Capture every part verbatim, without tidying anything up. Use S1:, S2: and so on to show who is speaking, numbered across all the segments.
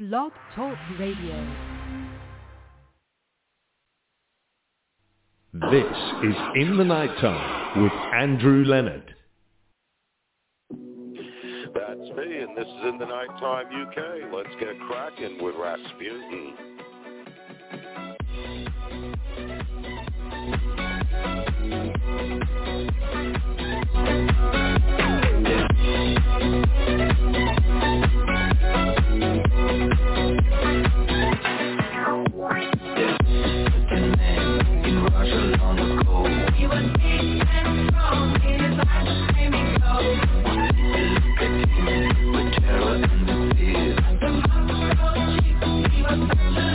S1: Blog Talk Radio.
S2: This is In the Nighttime with Andrew Leonard.
S3: That's me, and this is In the Nighttime U K. Let's get cracking with Rasputin.
S4: He was big and strong, in his eyes a screaming gold. Look at him with terror and fear. The monster of cheeks, he was such a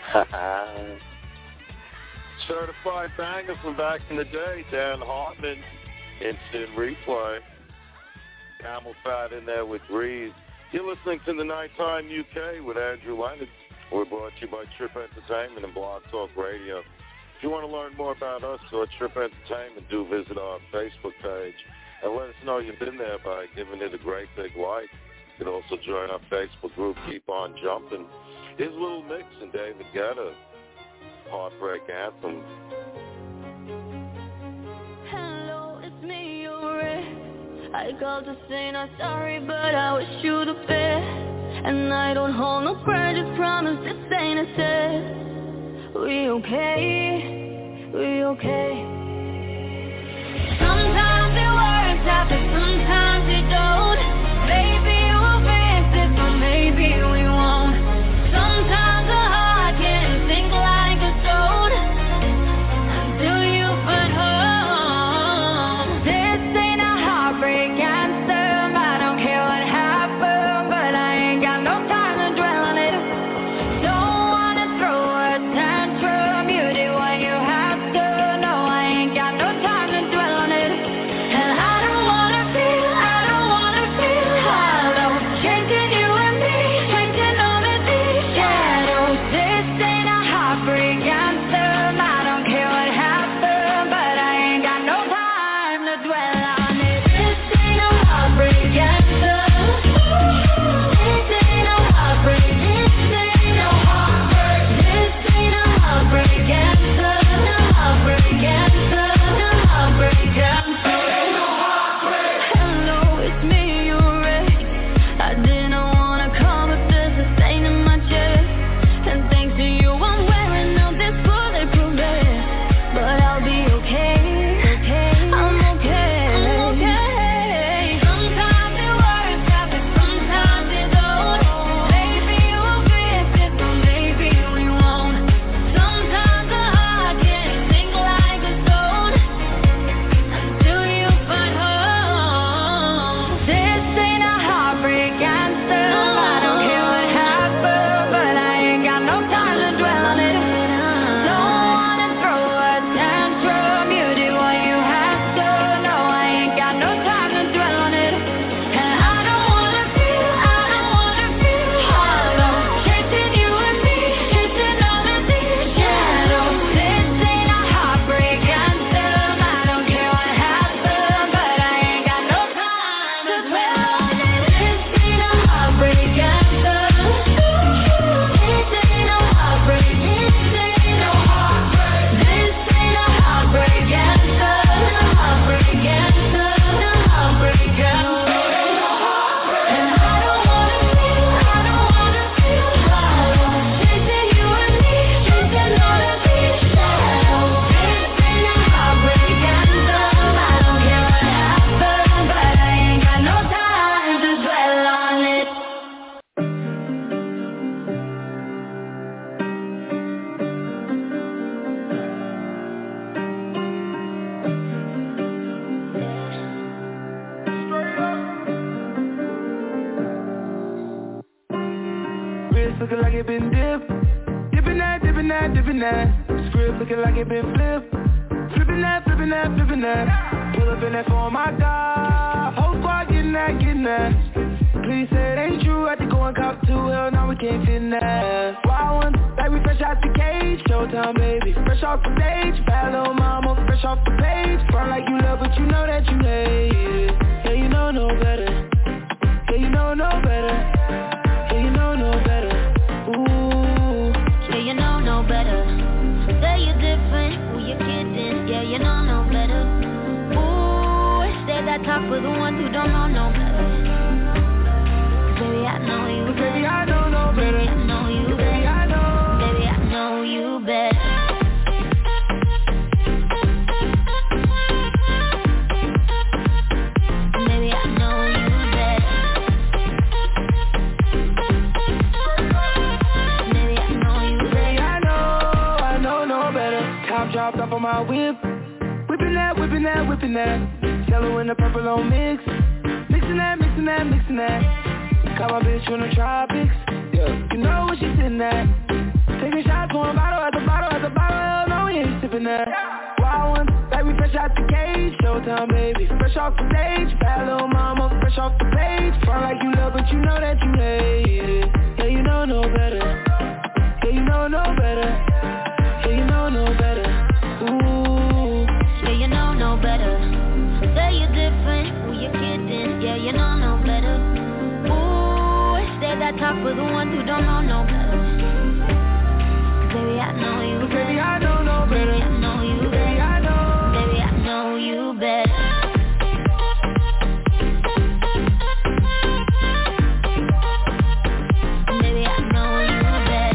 S3: Certified banger from back in the day, Dan Hartman, instant replay. Camel Fat in there with Breeze. You're listening to the Nighttime U K with Andrew Leonard. We're brought to you by Trip Entertainment and Blog Talk Radio. If you want to learn more about us or Trip Entertainment, do visit our Facebook page and let us know you've been there by giving it a great big like. You can also join our Facebook group, Keep On Jumping. Here's a little mix in David Guetta, Heartbreak Anthem.
S5: Hello, it's me, you're Ray. I called to say not sorry, but I wish you the best. And I don't hold no grudges, promise this ain't a test. We okay, we okay. Sometimes it works out, but sometimes it don't. Maybe we'll fix it, but maybe we won't. Sometimes a heart can think like a stone until you put home. This ain't a heartbreak anthem. I don't care what happened, but I ain't got no time to dwell on it. Don't wanna throw a tantrum. You did what you have to. No, I ain't got no time to dwell on it. And I don't wanna feel, I don't wanna feel hollow. Changing you and me, changing all of these shadows. This ain't a heartbreak anthem. I don't care what happened, but I ain't got no time to dwell on it. This ain't a heartbreak anthem. This ain't a heartbreak. This ain't a heartbreak. This ain't a heartbreak anthem. A heartbreak anthem. A heartbreak anthem. Hello, it's me, you're Ray. I didn't wanna come, but there's a stain in my chest. And thanks to you, I'm wearing out this bulletproof vest. But I'll be okay, okay. I'm okay, I'm okay. Sometimes it works out, but sometimes it don't. Maybe we'll fix it, but maybe we won't. Sometimes a heart can think like a stone until you find home. This ain't a heartbreak anthem. I don't care what happened, but I ain't got no time to dwell on it. Don't wanna throw a tantrum. You did what you have to. No, I ain't got no time to dwell on it. And I don't wanna feel, I don't wanna feel hollow. Chasing you and me, chasing all of these shadows. This ain't a heartbreak anthem. I don't care what happened, but I ain't got no time to dwell on it. This ain't a heartbreak anthem. This ain't a heartbreak. This ain't a heartbreak. This ain't a heartbreak anthem. A heartbreak anthem. A heartbreak anthem. And I don't wanna feel, I don't wanna feel hollow. Chasing you and me, chasing all of these shadows. This ain't a heartbreak anthem. I don't care what happened, but I ain't got no time to dwell on it.
S6: Wrist looking like it been dipped. Dipping that, dipping that, dipping that. Script looking like it been flipped. Flipping that, flipping that, flipping that. Pull up in that for my God. Whole squad getting that, getting that. Please say it ain't true. I had to go and cop two. Hell no, we can't fit in that. Wild ones, like we fresh out the cage. Showtime, baby. Fresh off the stage. Bad little mama, fresh off the page. Front like you love, but you know that you hate it. Yeah, you know no better. Yeah, you know no better. Yeah, you know no better. Ooh.
S5: Yeah, you know no better. Say you're different, who you kidding? Yeah, you know no better. Ooh, say that talk with the ones who don't know no better. Baby, I know you better.
S6: Baby, I know no better.
S5: Baby, I know you better.
S6: Baby, I know.
S5: Baby, I know you better. Baby, I know you better. Baby, I know you better.
S6: Baby, I know, I know no better. Top dropped off on my whip. Whipping that, whipping that, whipping that. Yellow and the purple on mix. Mixing that, mixing that, mixing that. Call my bitch from the tropics. Yeah, you know what she's sitting at. Taking shots on living that. Wild ones, like we fresh out the cage. Showtime, baby, fresh off the stage. Bad little mama, fresh off the page. Front like you love, but you know that you hate it. Yeah, you know no better. Yeah, you know no better. Yeah, you know no better. Ooh.
S5: Yeah, you know no better. Say you're different, who you kidding? Yeah, you know no better. Ooh, say that talk for the ones who don't know no better. Baby, I know you better.
S6: Baby, I know no better.
S5: Baby, I know you better.
S6: Baby, I know.
S5: Baby, I know you better. Baby, I know you better.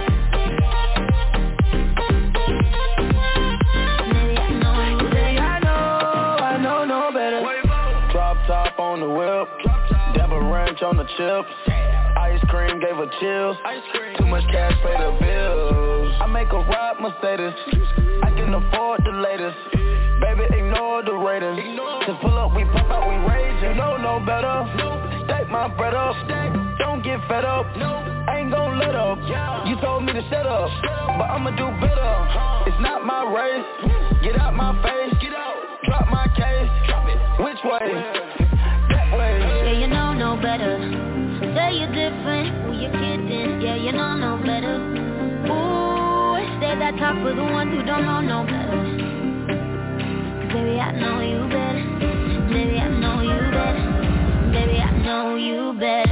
S5: Baby, I know you better.
S6: Baby, I know, I know no better. Drop top on the whip, Devil Ranch on the chips. Ice cream gave her chills. Too much cash, pay the bills. I make a ride Mercedes. I can afford the latest. Baby, ignore the ratings. Just pull up, we pop out, we rage. You know no better. Stack my bread up. Don't get fed up. I ain't gon' let up. You told me to shut up, but I'ma do better. It's not my race. Get out my face. Drop my case. Which way? That way.
S5: Yeah, you know no better. Say you're different, who you kidding? Yeah, you know no better. Ooh, say that talk for the ones who don't know no better. Baby, I know you better. Baby, I know you better. Baby, I know you better.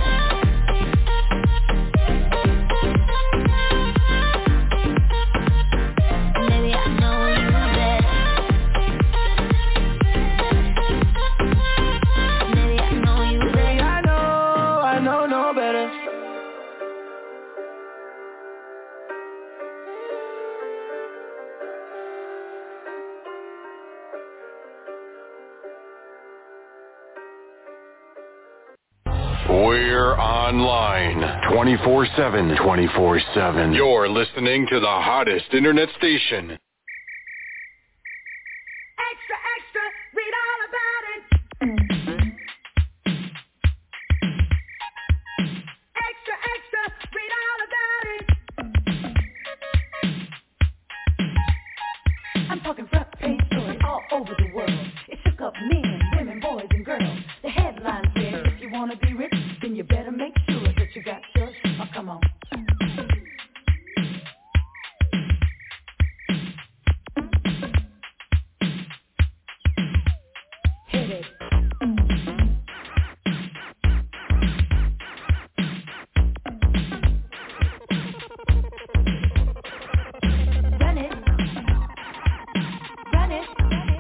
S5: Baby, I know you better. Baby, I know you better.
S6: Baby, I know, I know no better.
S7: We're online twenty-four seven. twenty-four seven. You're listening to the hottest internet station.
S4: Extra, extra, read all about it. Extra, extra, read all about it. I'm talking front page stories all over the world. It shook up men, women, boys, and girls. The headline said, if you want to be rich, then you better make sure that you got your shit. Oh, come on. Hit it. Run it. Run it.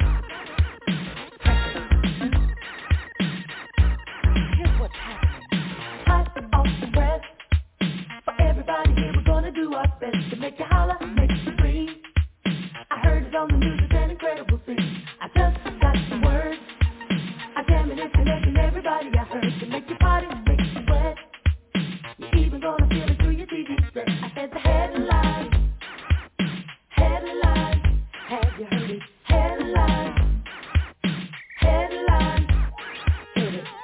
S4: Here's what's happening. Hot off the press. For everybody here, we're gonna do our best to make you holler, make you scream. I heard it on the news, it's an incredible thing. I just got some words. I damn it, it's connecting everybody I heard to make you party, make you sweat. You're even gonna feel it through your T V set. I said the headlines, headlines. Have you heard it? Headlines, headlines. Hit it.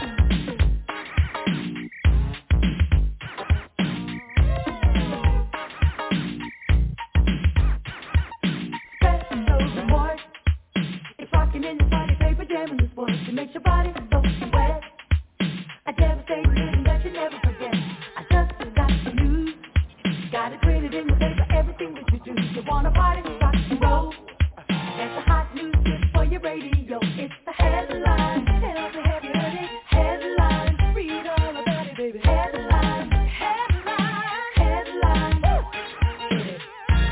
S4: Special report. It's rocking in your body, paper jamming this voice. It makes your body so wet. I devastate rhythm that you never forget. I just got the news. Got it printed in your paper, everything that you do. You wanna party, rock and roll. That's the hot news tip for your radio. It's the headline. Tell me, have you heard it? Headline. Read all about it, baby. Headline. Headline. Headline. Hit it.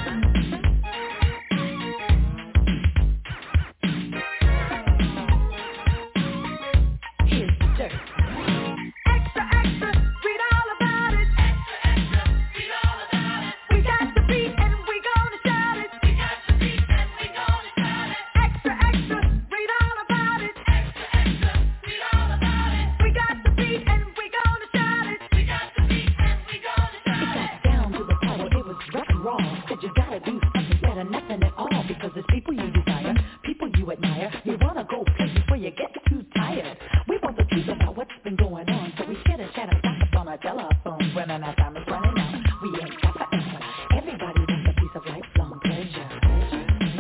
S4: Here's the dirt. Extra, extra, read all about it. Extra, extra, read all about it. We got the beat and we gonna shout it. We got the beat and we gonna shout it. Extra, extra, read all about it. Extra, extra, read all about it. We got the beat and we gonna shout it. We got the beat and we gonna shout it. It got down to the power, it was rock and raw. Said you gotta do something better, nothing at all. Because it's people you desire, people you admire. You wanna go places where you get too tired. We want the truth about what's been going on. So we share and chat and gossip on our telephones. When our time is running out, we ain't got forever. Everybody wants a piece of lifelong pleasure.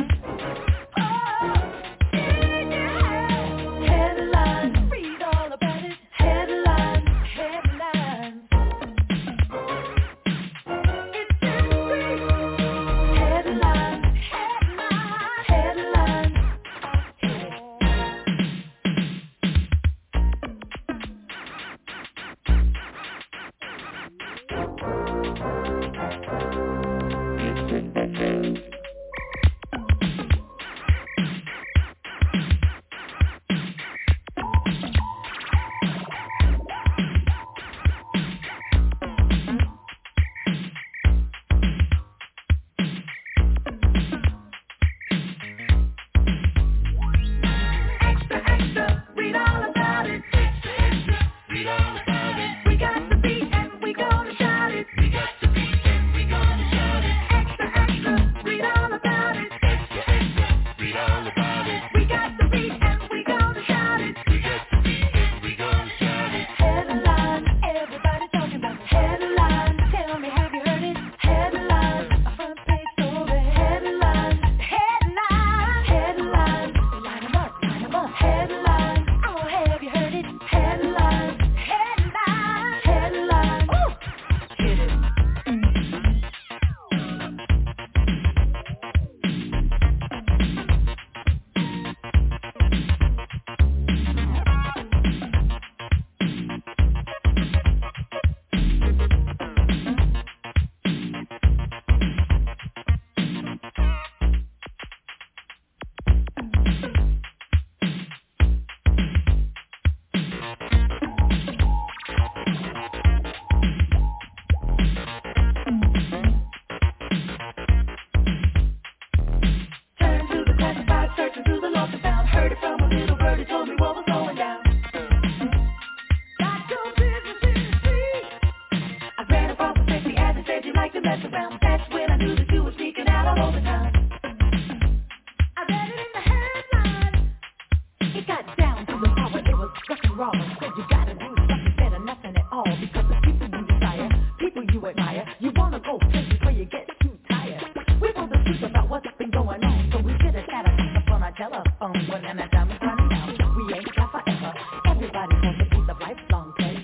S8: admire. You wanna go places where you get too tired. We want the truth about what's been going on, so we sit and chat up on our telephone. When and a time is running out, we ain't got forever. Everybody wants a piece of lifelong pleasure.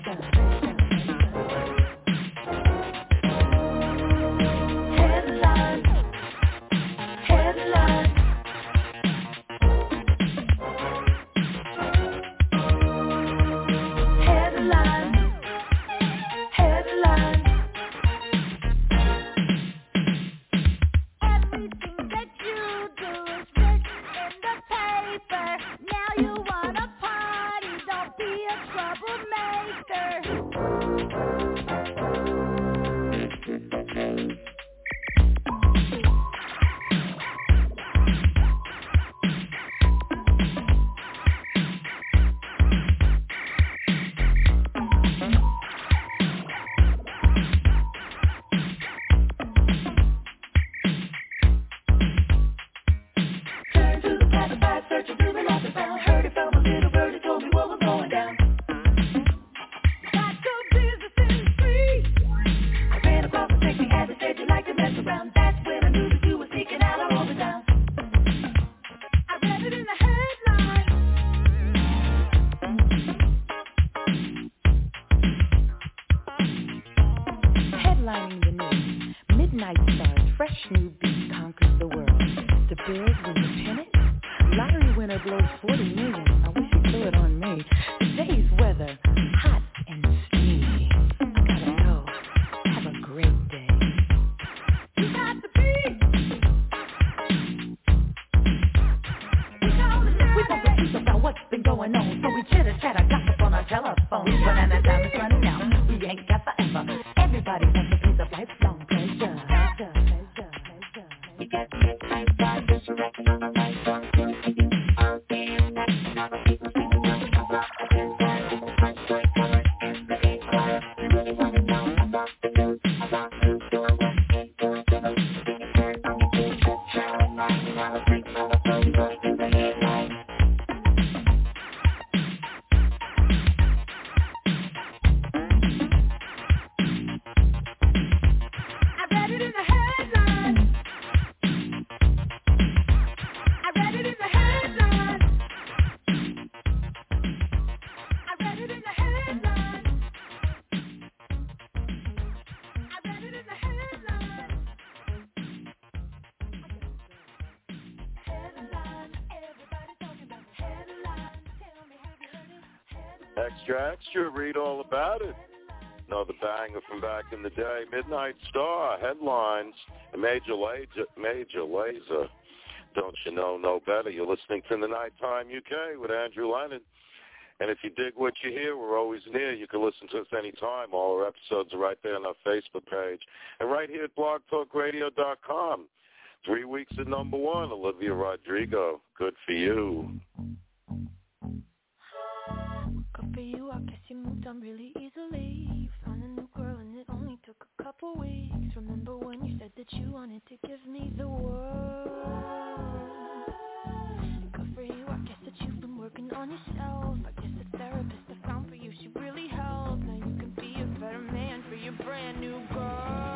S8: Headlines, headlines.
S3: Extra, extra, read all about it. Another banger from back in the day. Midnight Star, headlines, Major Lazer, Major Lazer. Don't you know no better? You're listening to the Nighttime U K with Andrew Leonard. And if you dig what you hear, we're always near. You can listen to us anytime. All our episodes are right there on our Facebook page. And right here at blog talk radio dot com. Three weeks at number one, Olivia Rodrigo. Good for you.
S9: Good for you, I guess you moved on really easily. You found a new girl and it only took a couple weeks. Remember when you said that you wanted to give me the world? Good for you, I guess that you've been working on yourself. I guess the therapist I found for you, she really helped. Now you can be a better man for your brand new girl.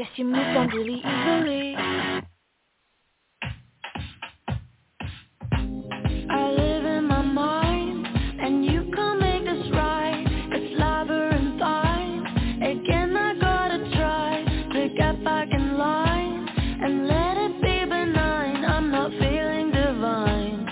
S9: guess you moved on really easily. I live in my mind, and you can't make this right. It's labyrinthine. Again, I gotta try to get back in line and let it be benign. I'm not feeling divine.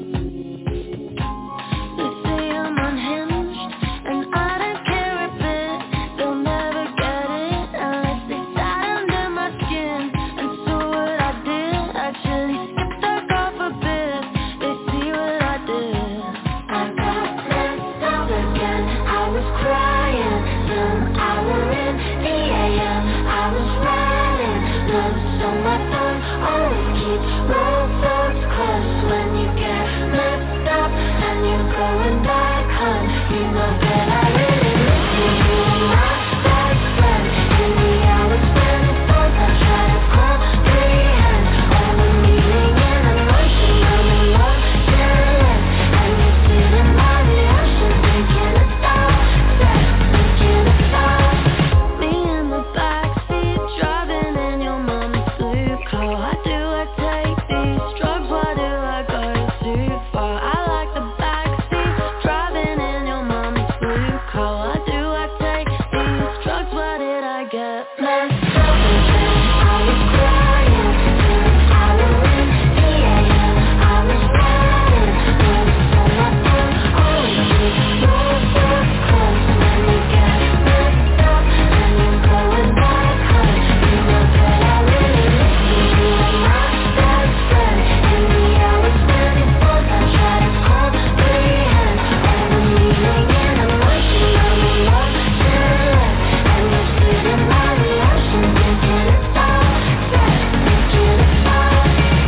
S9: They say I'm unhinged, and I don't care a bit. They'll never get it unless they sat under my skin. And so what I did, actually skipped the off a bit. They see what I did. I got messed up again. I was crying, some hour in the A M. I was writing notes on my phone. Always keep roll phones close when you get messed up and you're going back home. You know that I really miss you. You were my best friend in the hours when it falls. I try to comprehend all the meaning and emotion of emotionless. And you sit in my reaction, thinking about sex, thinking about me in the backseat, driving in your mama's blue car. Why do I take these drugs? Why do I go too far? I like the backseat, driving in your mama's blue car. Why do I take these drugs? Why did I get messed up again? I was crying, some hour in the A M. I was writing notes on my phone. Always keep roll phones close when you get messed up and you're going back home. You know that I really miss you. You were my best friend in the hours when it falls. I try to comprehend all the meaning and emotion of emotionless. And you sit in my reaction, thinking about sex, thinking about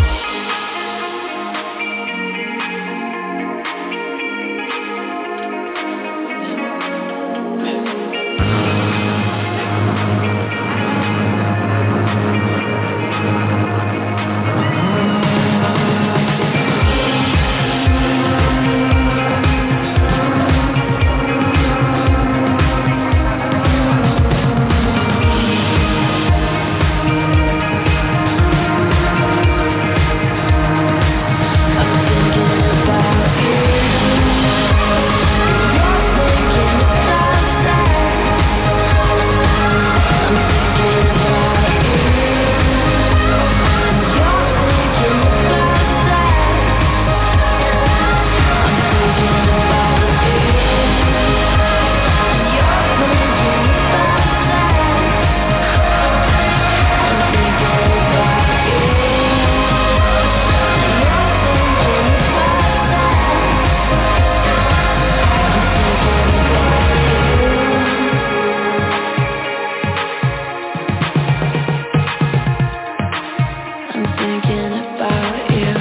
S9: I'm thinking about you.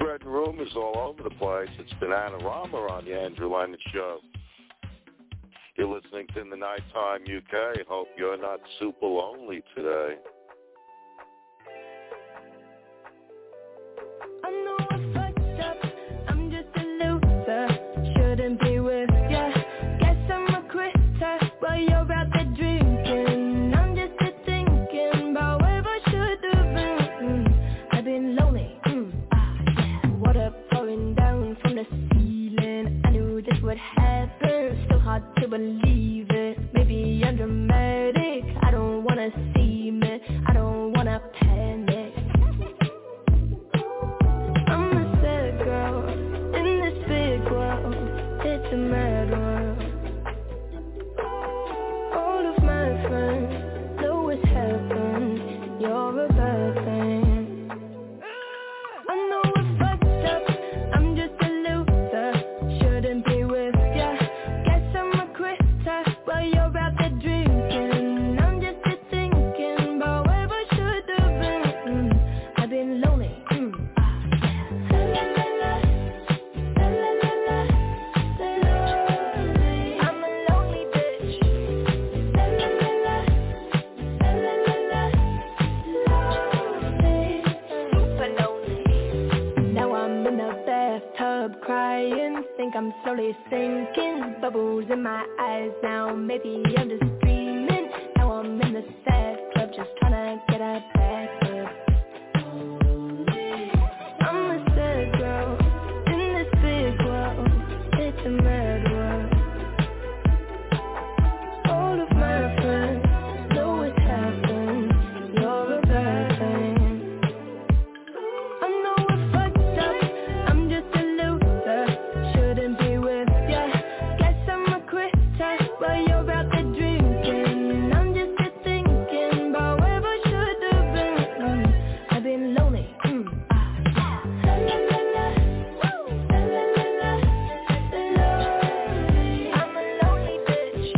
S3: spreading rumors all over the place. It's been Anna Rama on the Andrew Leonard Show. You're listening to In the Nighttime U K. Hope you're not super lonely today.
S9: I know I fucked up, I'm just a loser, shouldn't be with ya. Guess I'm a quitter while you're out there drinking. I'm just a thinking about where I should have been. Mm, I've been lonely, mm, ah, yeah. Water pouring down from the ceiling. I knew this would happen, still hard to believe it. Maybe I'm dramatic, I don't wanna see me, I don't wanna panic. It's a mad world. All of my friends know what's happened. You're a bad thing. I know I fucked up, I'm just a loser, shouldn't be with ya. Guess I'm a quitter while you're out there drinking. I'm just a thinking about where I should have been. Mm, I've been lonely, mm, ah, yeah. Crying, think I'm slowly sinking. Bubbles in my eyes now, maybe I'm just dreaming. Now I'm in the sad club, just trying to get a back up. I'm a sad girl in this big world. It's a mad world. All of my friends know what's happened. You're a bad thing. I know I fucked up, I'm just a shouldn't be with ya. Guess I'm a quitter while you're out there drinking. I'm just a thinking about where I should have been. Mm, I've been lonely, mm, ah, yeah. I'm a lonely bitch.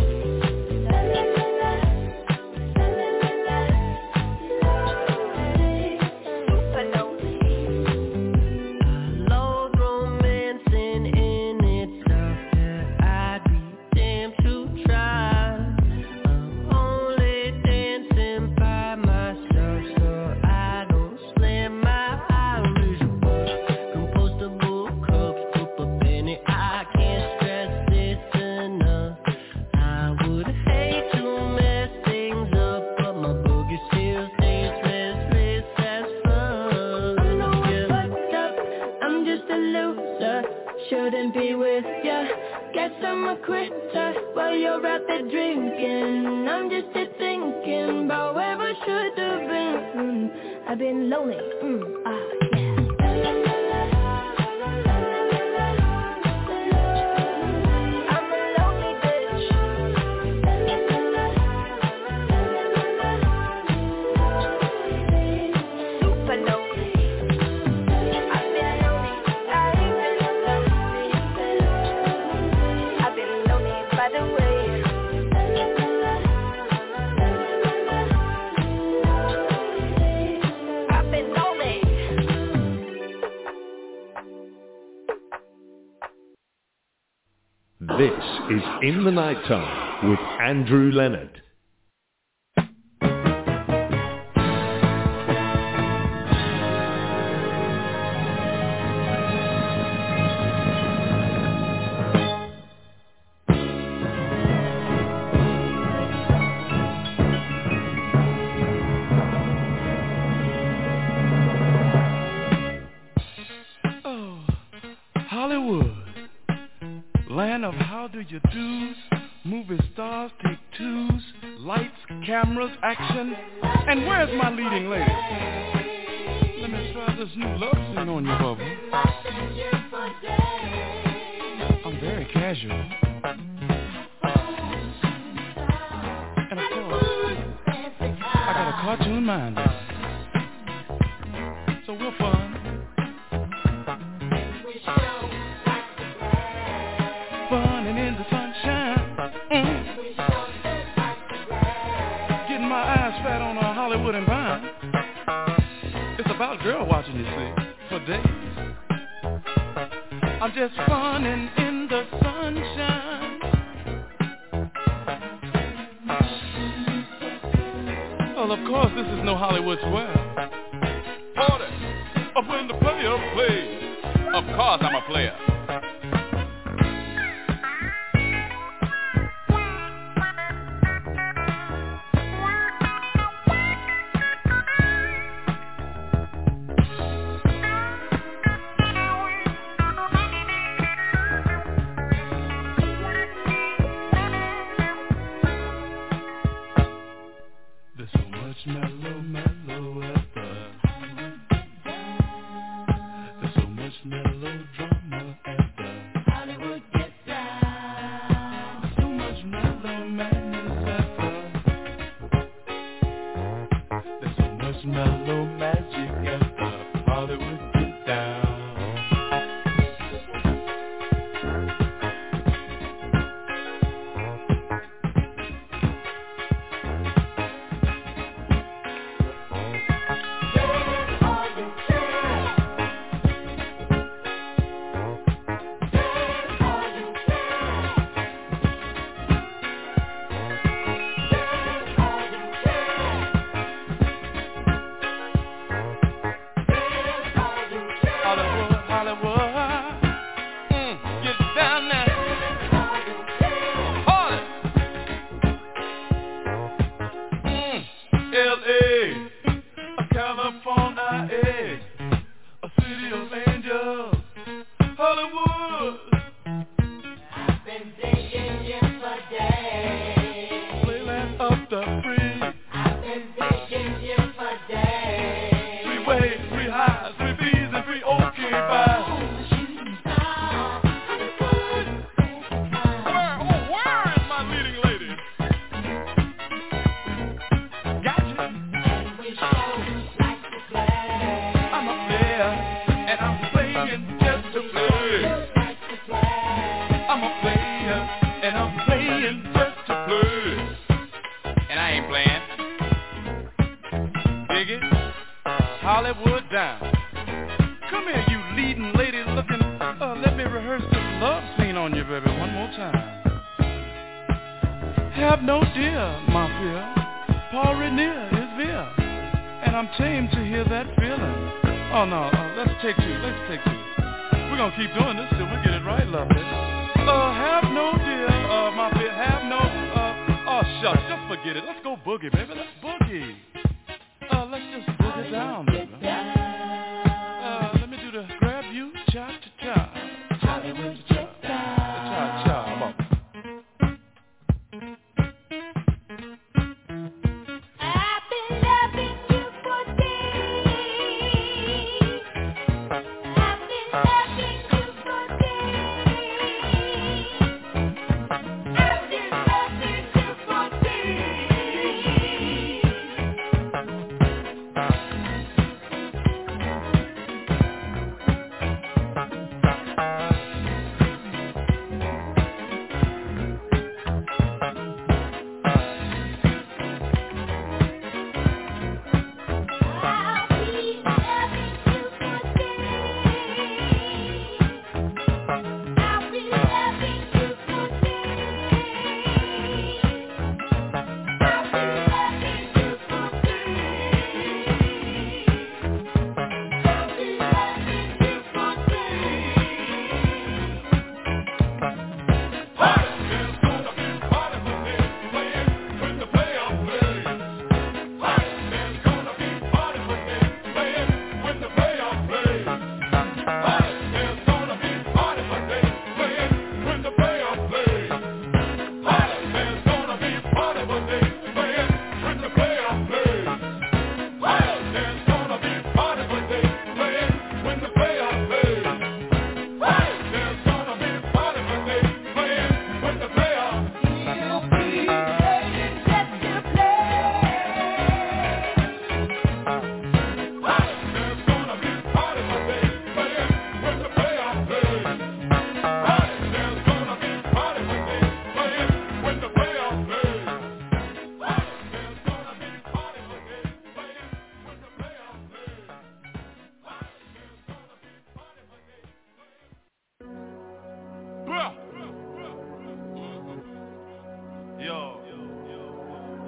S9: Super lonely. Low romancing in itself, yeah, I'd be damned to try. I'm only dancing by myself, so I don't slam my Irish book. Compostable cups, put a penny, I can't stress this enough. I would hate to mess things up, but my boogie still stays restless as fuck. I know I fucked up, I'm just a loser, shouldn't be with ya. Guess I'm a quitter while you're out there drinking. I'm just a thinking about where I should have been. Mm, I've been lonely, mm, ah, yeah. I'm a lonely bitch. Super lonely. I've been lonely, I've been lonely. I've been lonely by the way. I've been lonely.
S2: This is In the Nighttime with Andrew Leonard.
S10: Oh, Hollywood, land of how do you do's, movie stars take twos, lights, cameras, action, and where's my leading lady? Let me try this new love scene on you, Bubba. I'm very casual. And of course, I got a cartoon mind. So we're fun. Fun and in the sunshine. Mm. Getting my eyes fat on a Hollywood and Vine. It's about girl watching, you see, for days. I'm just running in the sunshine. Well, of course, this is no Hollywood Square. Order of when the player plays. Of course, I'm a player.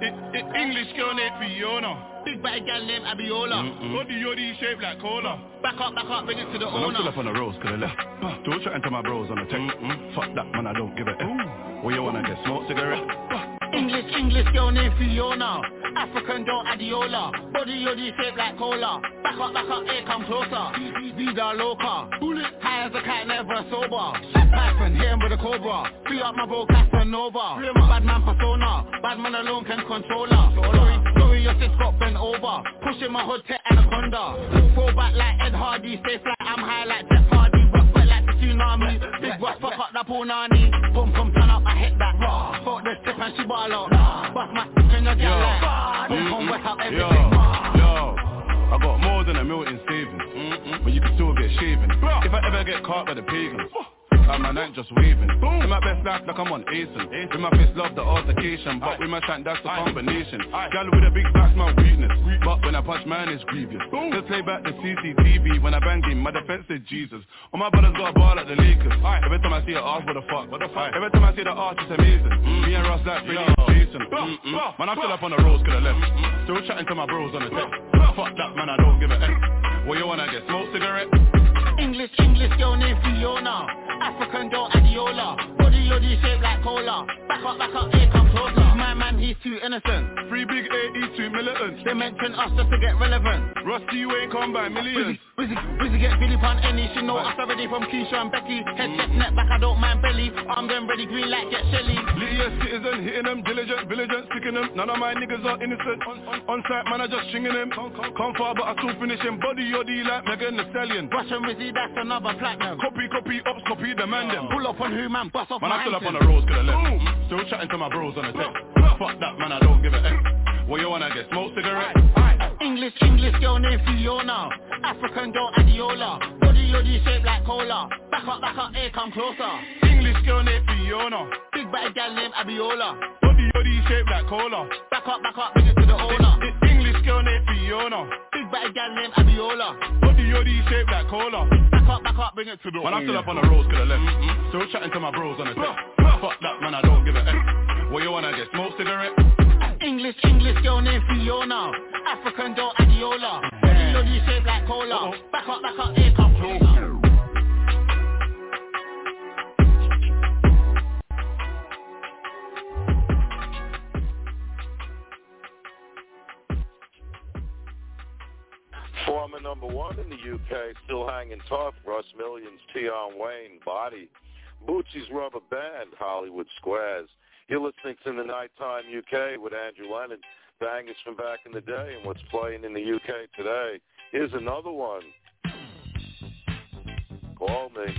S10: English girl named Fiona.
S11: Big bad gal named Abiola.
S10: Body yoddy shaped like cola.
S11: Back up, back up, bring it to the
S10: Man,
S11: owner.
S10: I'm still up on the roads, cause I left. Don't chatting to my bros on the tech. Mm-mm. Fuck that, man, I don't give a F. Where you wanna get smoked cigarette?
S11: English, English girl named Fiona. African girl Adiola. Body yoddy shaped like cola. Back up, back up, here come closer. Vida loca. High as a cat, never sober. Python, hit him with a cobra. Free up my bro, Casanova. Bad man persona. Bad man alone can control her. Sorry, sorry, your sis got bent over. Pushing my hood to anaconda. Throw back like Ed Hardy. Stay flat, I'm high like Jeff Hardy. Rock wet like the tsunami. Big rock, fuck up that punani. Boom, come turn up, I hit that. Fuck the tip and she ball out. Bust my stick in the gal like. Boom, come wet up everything.
S10: Yo, yo. I got more than a million savings, mm-mm. But you can still get shaven. If I ever get caught by the pagans, I'm my night just waving. In my best life like I'm on Asen. With my face love the altercation, but with my shank that's the combination. Gal with a big back's my weakness, but when I punch man it's grievous. Just play back the C C T V when I bang him, my defense is Jesus. All my brothers got a ball at the Lakers. Every time I see an arse, what the fuck? What the fuck? Every time I see the arse it's amazing. Me and Ross like Billy and Jason. Mm-mm. Man, I'm still up on the roads, could have left. Still chatting to my bros on the text. Fuck that, man, I don't give a F. Where you wanna get smoked cigarette?
S11: English, English girl named Fiona. African girl Adiola. Body yoddy shaped like cola. Back up, back up, here come closer. My man, he's too innocent.
S10: Free big A, he's too militant.
S11: They mention us just to get relevant.
S10: Rusty, you ain't come by millions.
S11: Wizzy, Wizzy get Billy Pun any. She know us already from Keisha and Becky. Head, chest, neck, back, I don't mind belly. Arm them ready, green light, get Shelly.
S10: Little citizen, hitting them, diligent, vigilant, sticking them. None of my niggas are innocent. On, on, on site, man, I just stringing them. Come, come, come far, but I still finish him. Body yoddy like Megan Thee Stallion.
S11: Russian Wizzy, that's another platinum.
S10: Copy, copy, ups, copy, demand them.
S11: Pull up on who, man, bust off
S10: man,
S11: my
S10: I still
S11: anthem.
S10: up on the roads, could have left. Still chatting to my bros on the text. Fuck that, man, I don't give a F. Where you wanna get smoked cigarette?
S11: English, English girl named Fiona. African girl Adiola. Body yoddy shaped like cola. Back up, back up, here come closer.
S10: English girl named Fiona.
S11: Big bad gal named Abiola.
S10: Body yoddy shaped like cola.
S11: Back up, back up, bring it to the owner.
S10: English girl named Fiona.
S11: Big bad gal named Abiola.
S10: Body yoddy shaped like cola.
S11: Back up, back up, bring it to the owner.
S10: Man, I'm still up on the roads, could have left. Mm-mm. Still chatting to my bros on the text. Fuck that, man, I don't give a F. Where you wanna get smoked cigarette?
S11: English, English girl named Fiona. African girl Adiola. Body yoddy shaped like cola. Uh-oh. Back up, back up, here come closer.
S3: Former number one in the U K, still hanging tough. Russ Millions, Tion Wayne, Body. Bootsy's Rubber Band, Hollywood Squares. You're listening to the Nighttime U K with Andrew Lennon. Bangers from back in the day and what's playing in the U K today. Here's another one. Call me.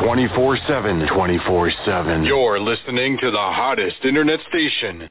S7: twenty-four seven. twenty-four seven. You're listening to the hottest internet station.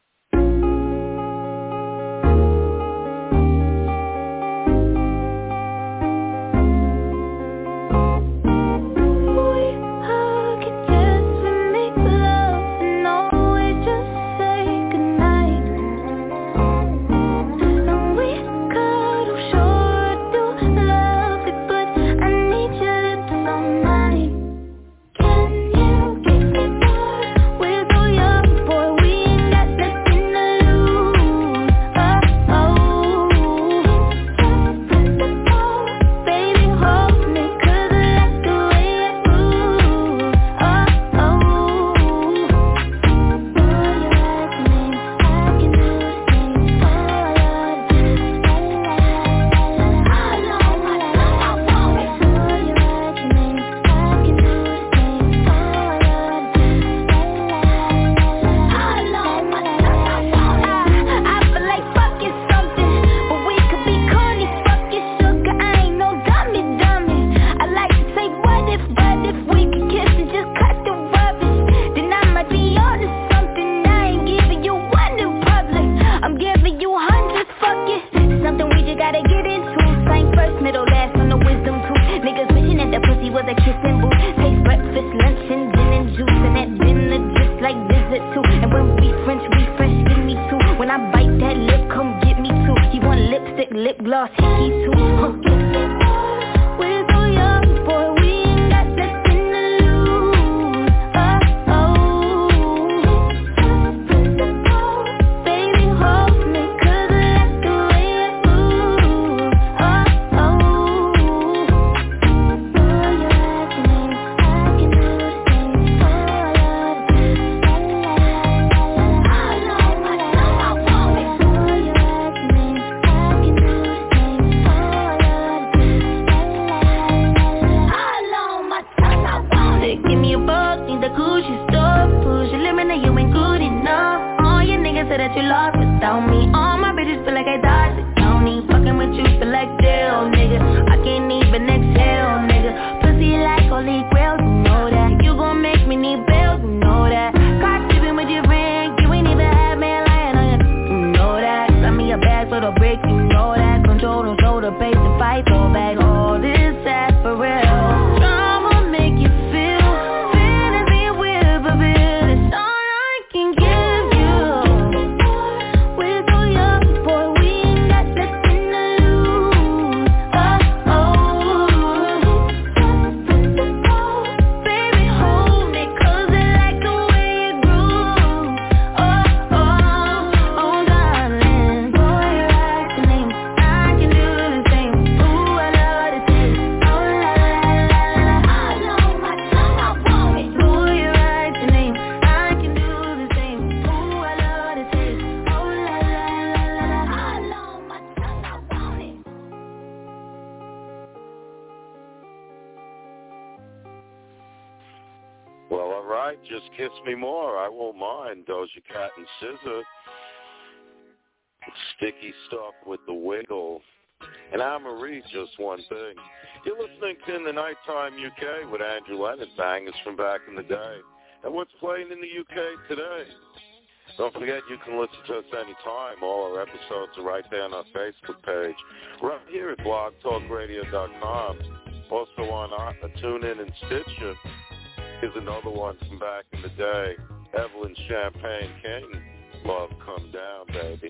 S3: Sticky Stuff with the Wiggle. And I'm Marie, just one thing. You're listening to In the Nighttime U K with Andrew Leonard, bangers from back in the day. And what's playing in the U K today? Don't forget you can listen to us anytime. All our episodes are right there on our Facebook page. Right here at blog talk radio dot com. Also on uh, TuneIn and Stitcher. Here's another one from back in the day. Evelyn Champagne King. Love Come Down, baby.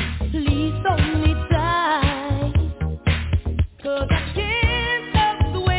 S5: Please hold me tight, 'cause I can't stop the way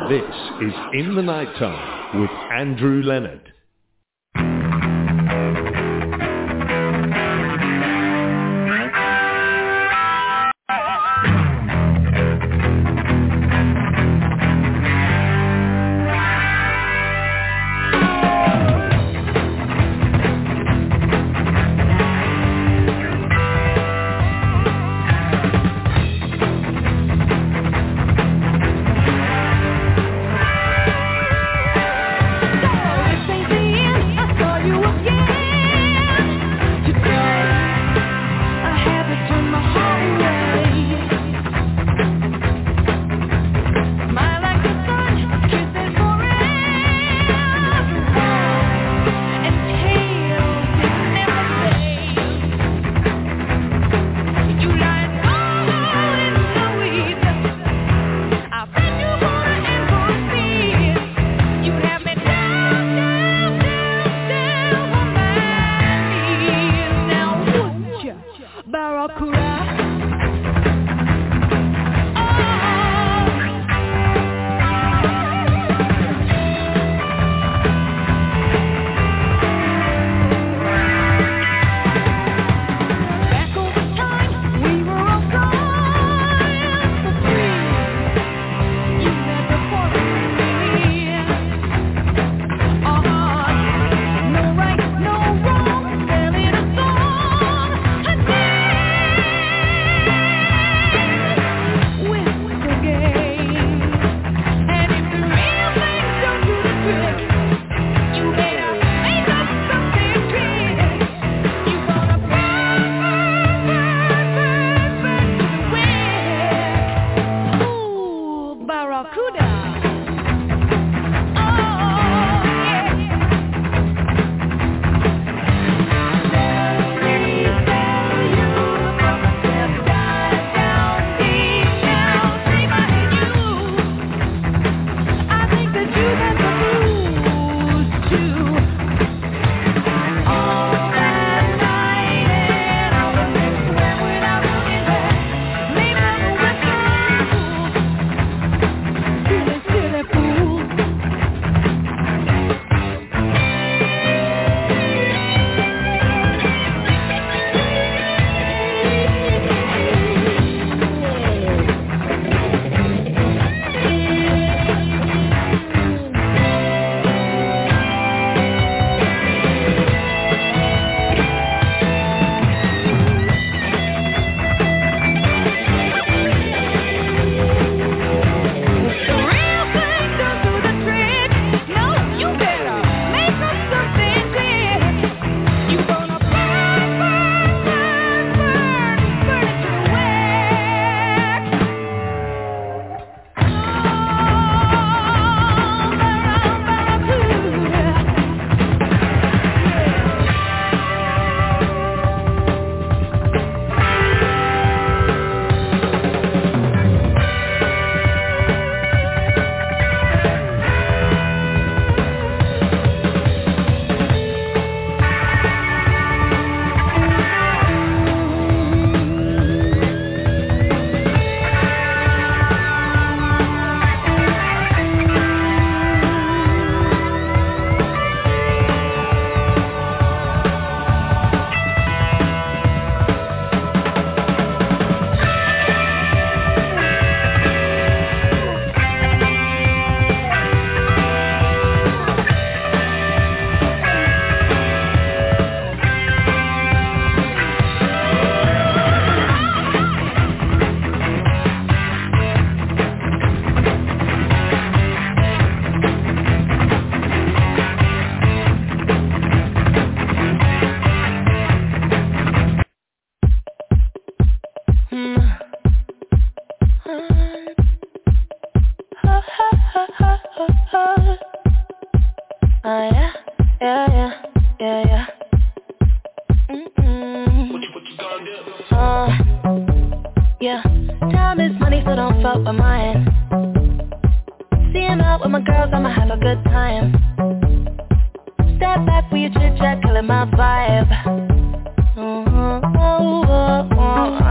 S2: This is In the Nighttime with Andrew Leonard.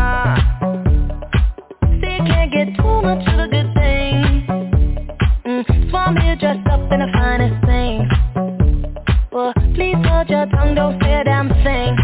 S9: Mm. your tongue, don't say a damn thing.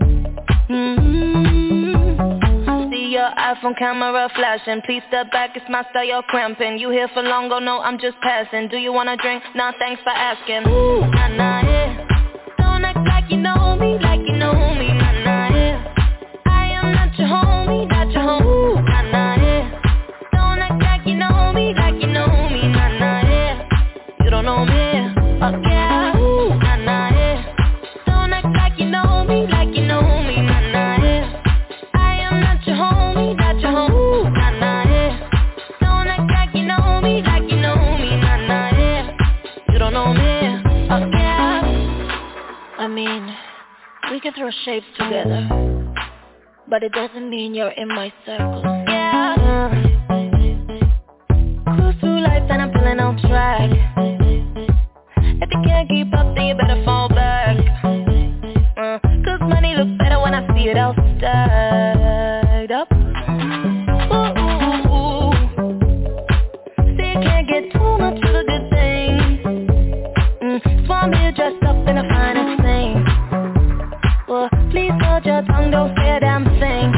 S9: Mm-hmm. See your iPhone camera flashing. Please step back, it's my style, you're cramping. You here for long, oh no, I'm just passing. Do you wanna drink? Nah, thanks for asking. Ooh, nah, nah, yeah. Don't act like you know me, like you know me, nah, nah, yeah. I am not your homie, not your homie, ooh, nah, nah, yeah. Don't act like you know me, like you know me, nah, nah, yeah. You don't know me, oh yeah, ooh, nah, nah, yeah. Don't act like you know me, like you know me, nah, nah, yeah. I am not your homie, not your homie, ooh, nah, nah, yeah. Don't act like you know me, like you know me, nah, nah, yeah. You don't know me, oh yeah. I mean, we can throw shapes together, but it doesn't mean you're in my circle. Yeah. Cruise through life and I'm feeling on track. If you can't keep up, then you better fall back. uh, Cause money looks better when I see it all stacked up. Ooh, ooh, ooh. See, you can't get too much of a good thing. mm, So I'm here dressed up in the finest thing. Well, please hold your tongue, don't say a damn thing.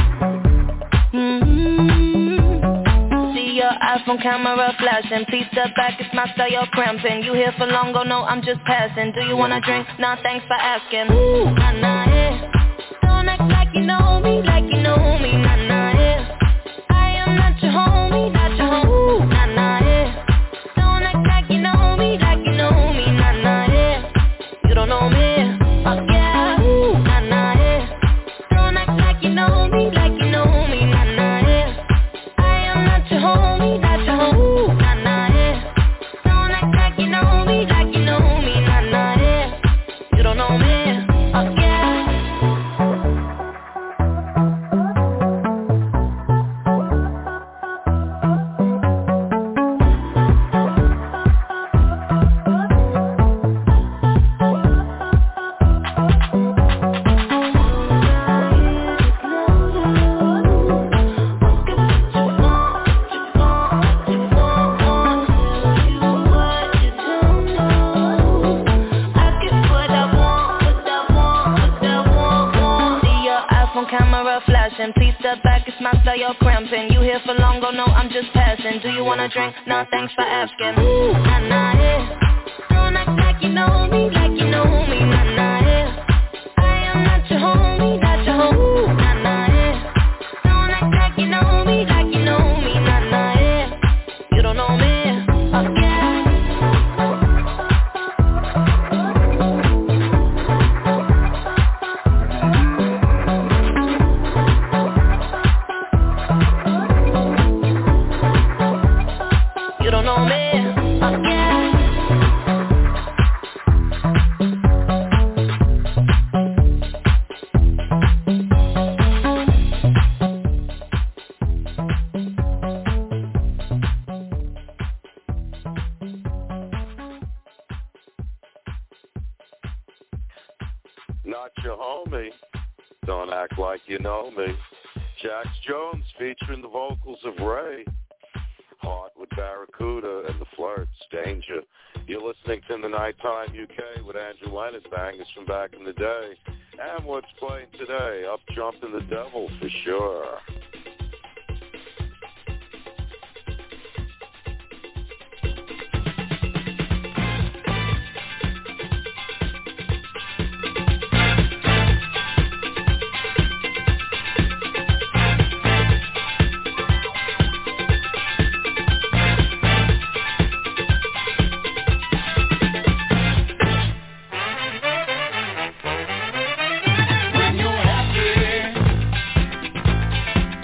S9: Mm-hmm. See your iPhone camera flashing. Please step back, it's my style, you're cramping. You here for long, oh no, I'm just passing. Do you wanna drink? Nah, thanks for asking. Ooh, nah, nah, yeah. Don't act like you know me, like you know me, nah, nah, yeah. I am not your homie, not your homie, ooh, nah, nah, yeah. Don't act like you know me, like you know me, nah, nah, yeah. You don't know me, oh yeah, ooh, nah, nah, yeah. Don't act like you know me, like you know me, nah, nah, yeah. I am not your homie, not your homie, ooh, nah, nah, yeah. Don't act like you know me, like you know me, nah, nah, yeah. You don't know me, oh yeah. Please step back, it's my style, you're cramping. You here for long, oh no, I'm just passing. Do you wanna drink? Nah, thanks for asking. Ooh, nah, nah, yeah. Don't act like you know me, like you know me, nah, nah, yeah. I am not your homie, not your homie, ooh, nah, nah, yeah. Don't act like you know me, like you know me, nah, nah, yeah. You don't know me, oh yeah. You don't know me, oh yeah.
S3: Not your homie. Don't act like you know me. Jax Jones featuring the vocals of Ray. Heart with Barracuda and the Flirts, Danger. You're listening to The Nighttime U K with Andrew Leonard, bangers from back in the day. And what's playing today? Up Jumping the Devil for sure.
S11: When you're happy,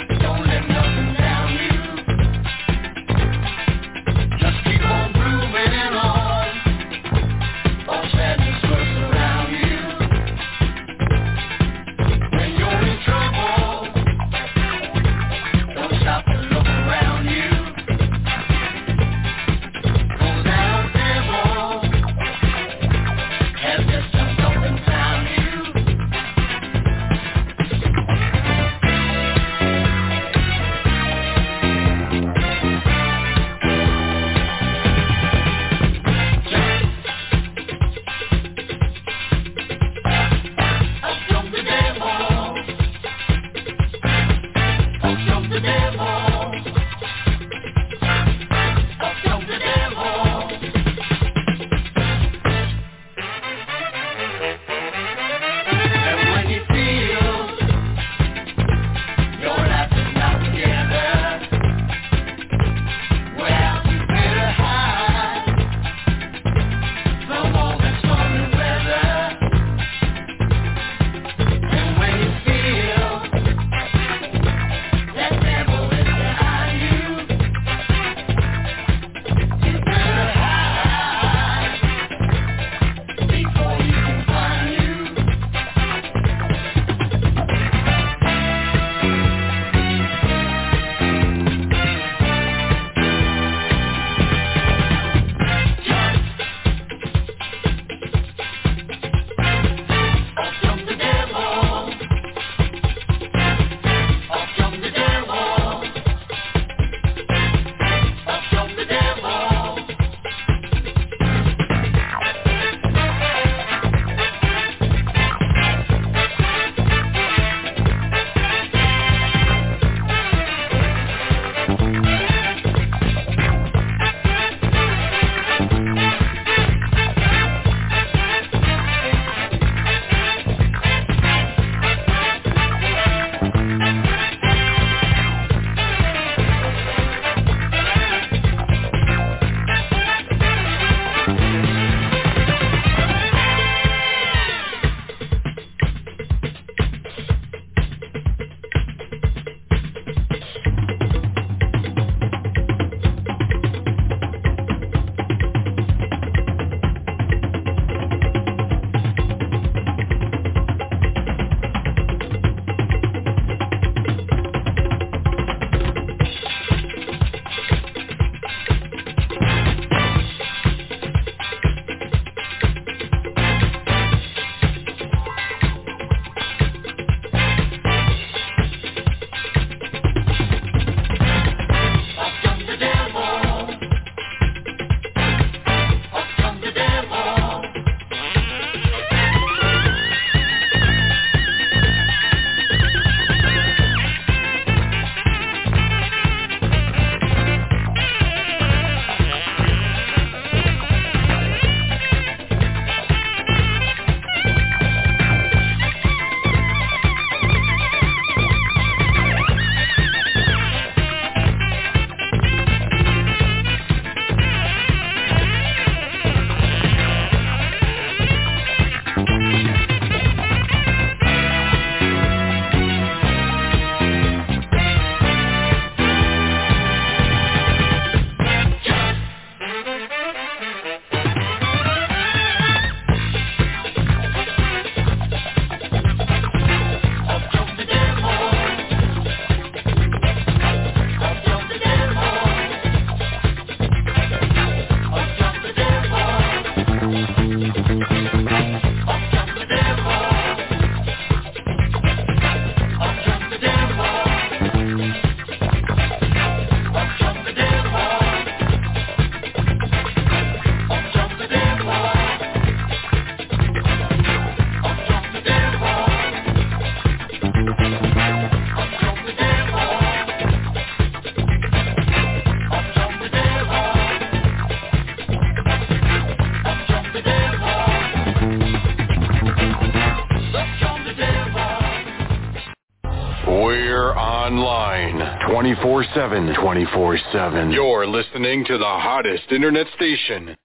S7: We're online twenty-four seven, twenty-four seven. You're listening to the hottest internet station.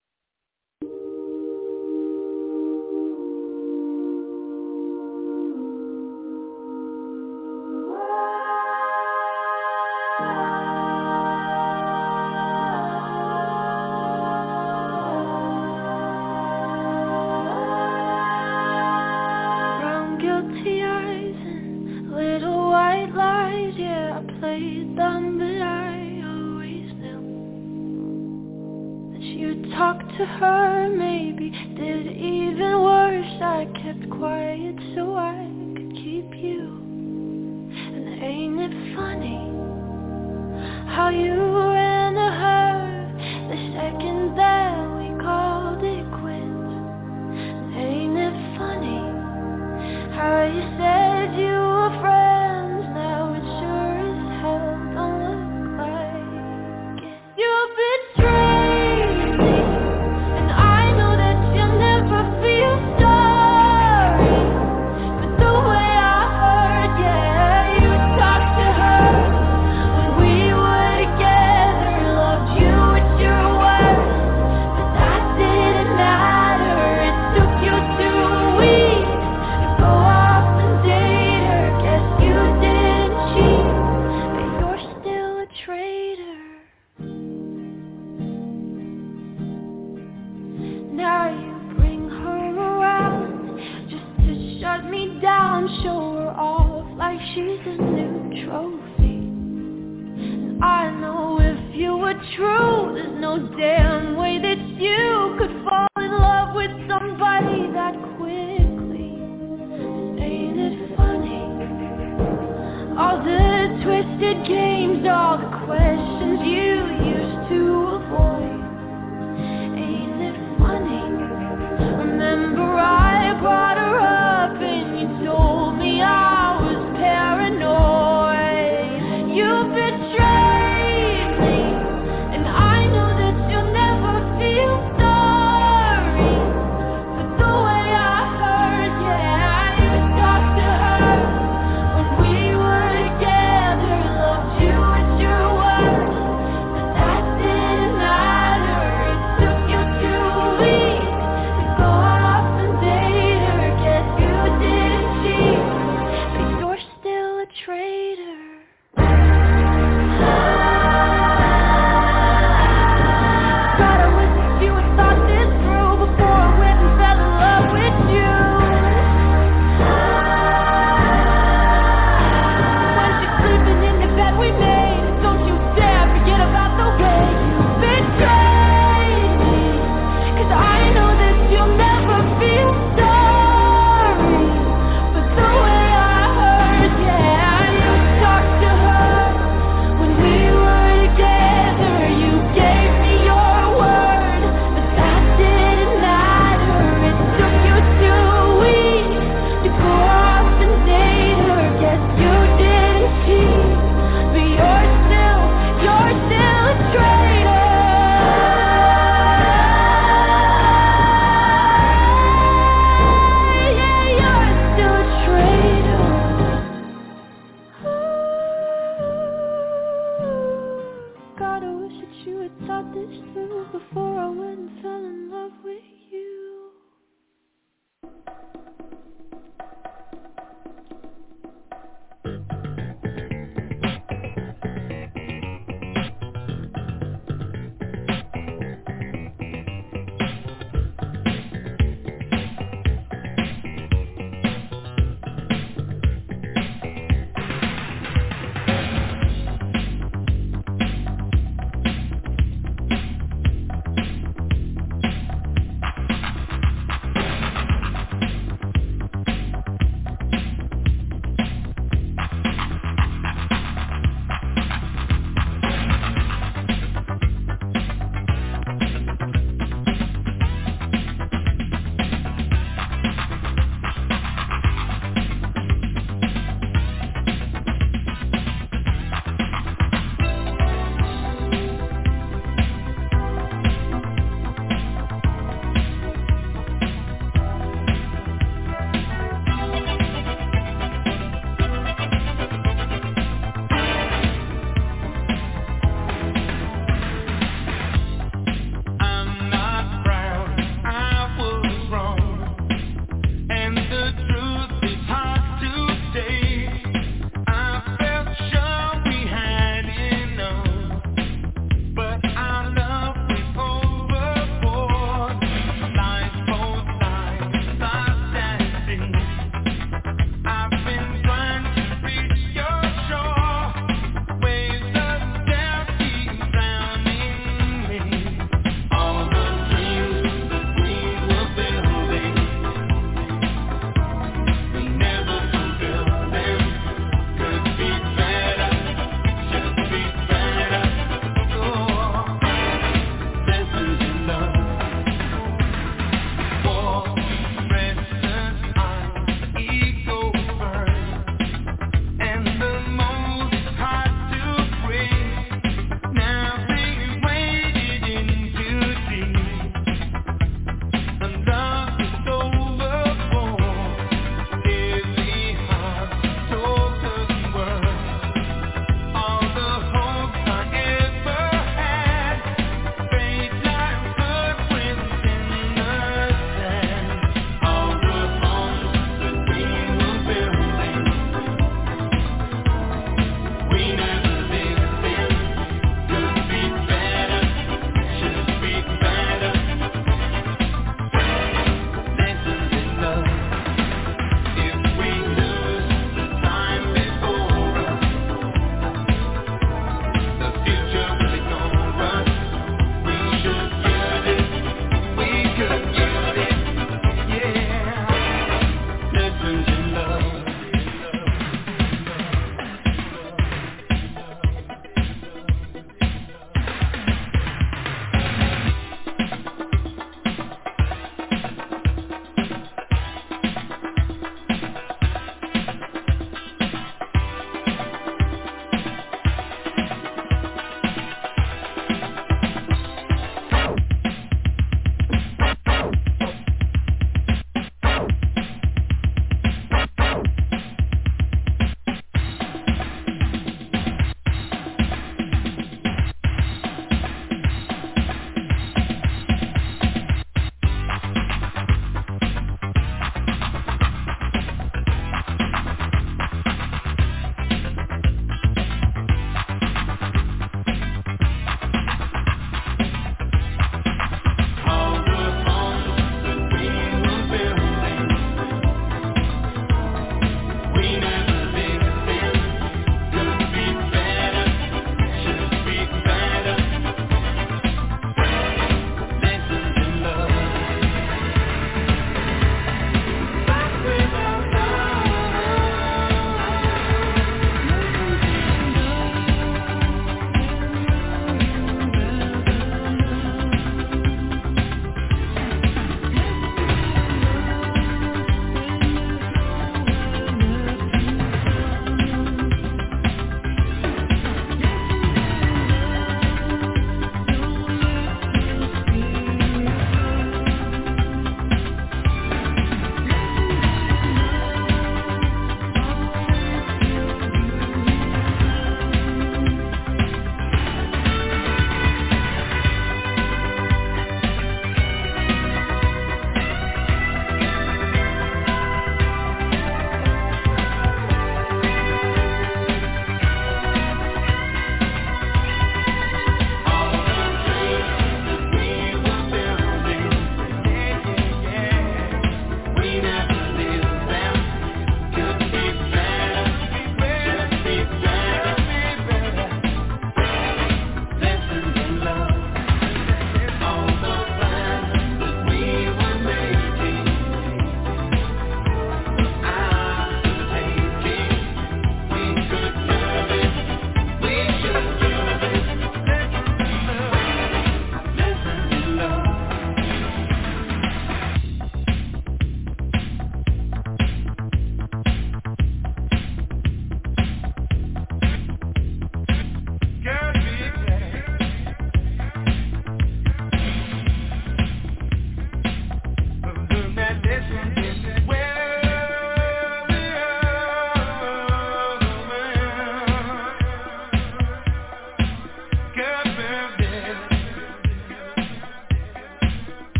S9: To her, maybe did even worse. I kept quiet so I could keep you. And ain't it funny how you ran to her the second that we called it quits? And ain't it funny how you said you were friends? Now it sure as hell don't look like it. You betrayed me. She's a new trophy. And I know if you were true, there's no damn way that you could fall in love with somebody that quickly. Ain't it funny? All the twisted games, all the questions you used to avoid. Ain't it funny? Remember I brought her up and you told me I was paranoid. You betrayed me, and I know that you'll never feel sorry for the way I hurt. Yeah, I used to talk to her when we were together, loved you at your worst,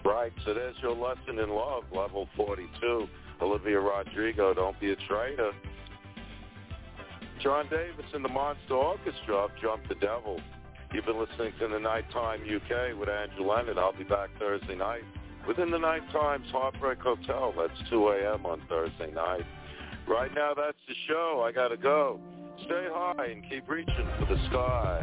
S3: Right, so there's your lesson in love, level forty-two. Olivia Rodrigo, Don't Be a Traitor. John Davis and the Monster Orchestra of Jump the Devil. You've been listening to the Nighttime U K with Andrew Leonard. I'll be back Thursday night within the Night Times Heartbreak Hotel. That's two a.m. on Thursday night. Right now, that's the show. I got to go. Stay high and keep reaching for the sky.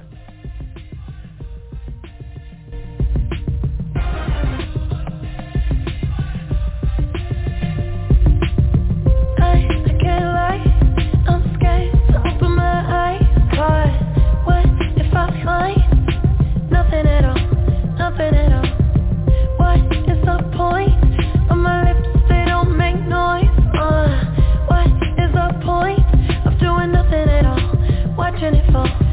S9: Nothing at all, nothing at all. What is the point? On my lips they don't make noise. Uh, what is the point of doing nothing at all? Watching it fall.